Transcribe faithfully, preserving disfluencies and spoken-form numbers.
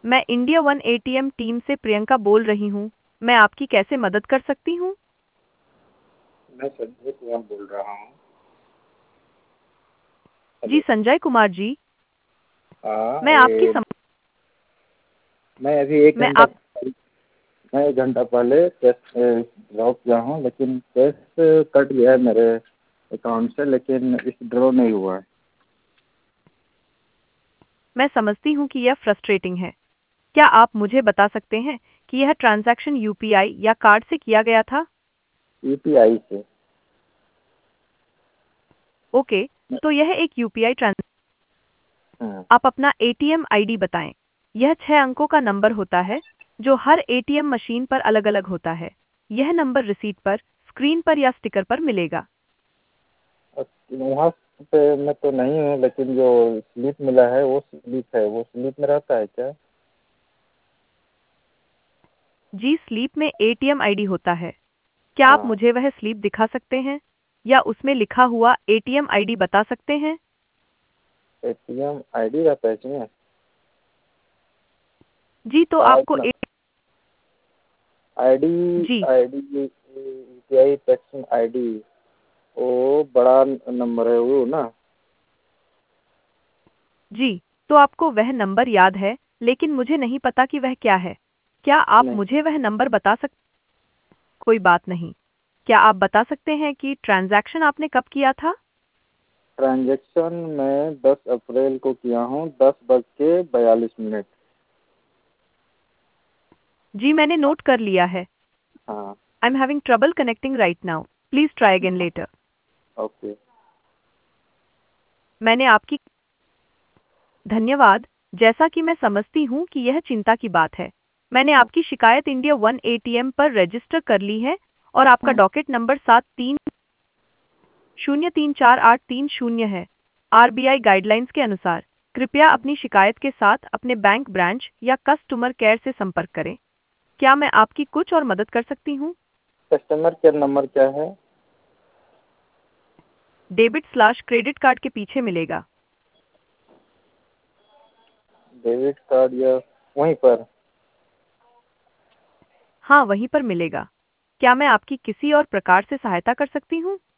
मैं India one ATM team से प्रियंका बोल रही हूँ। मैं आपकी कैसे मदद कर सकती हूँ? मैं संजय कुमार बोल रहा हूँ। जी हेलो। संजय कुमार जी, हाँ, मैं आपकी ये सम... मैं अभी एक मैं घंटा आप मैं एक घंटा पहले टेस्ट ड्रॉ किया हूँ, लेकिन टेस्ट कट गया है मेरे अकाउंट से, लेकिन विथड्रॉ नहीं हुआ है। मैं समझती हूँ कि यह फ्रस्ट्रेटिंग है। क्या आप मुझे बता सकते हैं कि यह ट्रांजैक्शन यूपीआई या कार्ड से किया गया था? यूपीआई से। ओके, तो यह एक यूपीआई ट्रांज हाँ। आप अपना एटीएम आईडी बताएं। यह छह अंकों का नंबर होता है जो हर एटीएम मशीन पर अलग-अलग होता है। यह नंबर रिसीट पर, स्क्रीन पर या स्टिकर पर मिलेगा। और वहाँ पे मैं तो नहीं हूँ, लेकिन जो स्लिप मिला है वो स्लिप है, वो स्लिप में रहता है क्या? जी, स्लीप में एटीएम आईडी होता है। क्या आप हाँ। मुझे वह स्लीप दिखा सकते हैं या उसमें लिखा हुआ एटीएम आईडी बता सकते हैं? एटीएम आईडी रहता है इसमें? जी, तो हाँ, आपको इतना ए आईडी जी, आईडी यूपीआई ट्रांजैक्शन आईडी, वो बड़ा नंबर है वो ना? जी, तो आपको वह नंबर याद है, लेकिन मुझे नहीं पता कि वह क्या है। क्या आप नहीं। मुझे वह नंबर बता सक कोई बात नहीं। क्या आप बता सकते हैं कि ट्रांज़ैक्शन आपने कब किया था? ट्रांजैक्शन मैं दस अप्रैल को किया हूँ, दस बज के बयालीस मिनट। जी, मैंने नोट कर लिया है। हाँ। I am having trouble connecting right now. Please try again later. Okay. मैंने आपकी धन्यवाद। जैसा कि मैं समझती हूँ कि यह चिंता की बात है। मैंने हाँ। आपकी शिकायत इंडिया वन एटीएम पर रजिस्टर कर ली है और आपका हाँ। डॉकेट नंबर सात तीन शून्य तीन चार आठ तीन शून्य है। आरबीआई गाइडलाइंस के अनुसार कृपया अपनी शिकायत के साथ अपने बैंक ब्रांच या कस्टमर केयर से संपर्क करें। क्या मैं आपकी कुछ और मदद कर सकती हूँ? कस्टमर केयर नंबर क्या है? डेबिट स्लैश क्रेडिट कार्ड के पीछे मिलेगा। डेबिट कार्ड या वहीं पर? हाँ, वहीं पर मिलेगा। क्या मैं आपकी किसी और प्रकार से सहायता कर सकती हूँ?